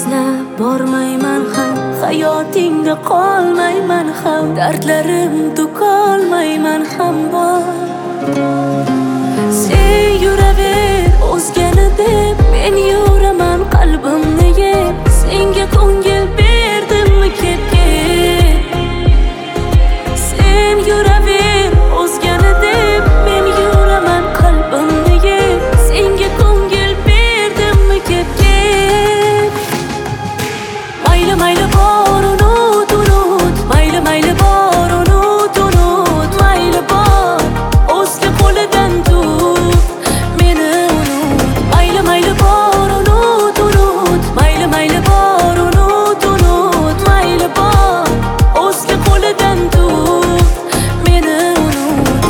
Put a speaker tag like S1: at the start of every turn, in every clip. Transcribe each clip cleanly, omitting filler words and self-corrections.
S1: izlab bormayman ham, hayotingda qolmayman ham, dardlarim to'kolmayman ham bor. Sen yuraver o'zgani deb, men yuraman qalbimni yeb. Senga ko'ngil berdimmi kep-kep. Sen yuraver o'zgani deb, men yuraman qalbimni yeb. Senga ko'ngil berdimmi kep-kep. Mayli mayli bor unut unut, mayli mayli bor unut unut, mayli bor o'zga qo'lidan tut meni unut. Mayli mayli bor unut unut, mayli mayli bor unut unut, mayli bor o'zga qo'lidan tut meni unut.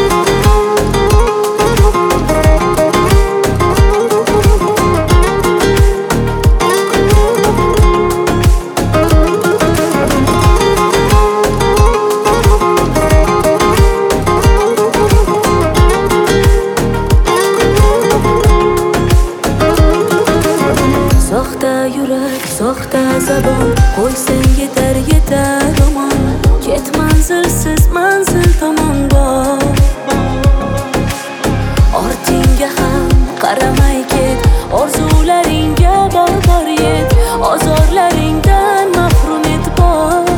S1: Soxta yurak, soxta zabon, qo'ysang yetar yetar omon. Ket manzilsiz manzil tomon bor. Ortingga ham qaramay ket, orzularingga bor yet, ozorlaringdan mahrum et bor.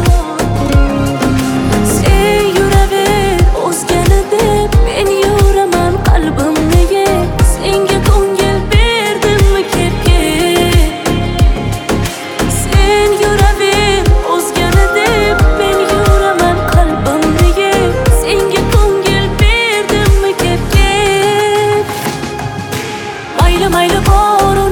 S1: Sen yuraver o'zgani deb, men yuraman qalbimni yeb. Senga ko'ngil berdimmi kep-kep. Sen yuraver o'zgani deb, men yuraman qalbimni yeb. Senga ko'ngil berdimmi kep-kep. Mayli mayli bor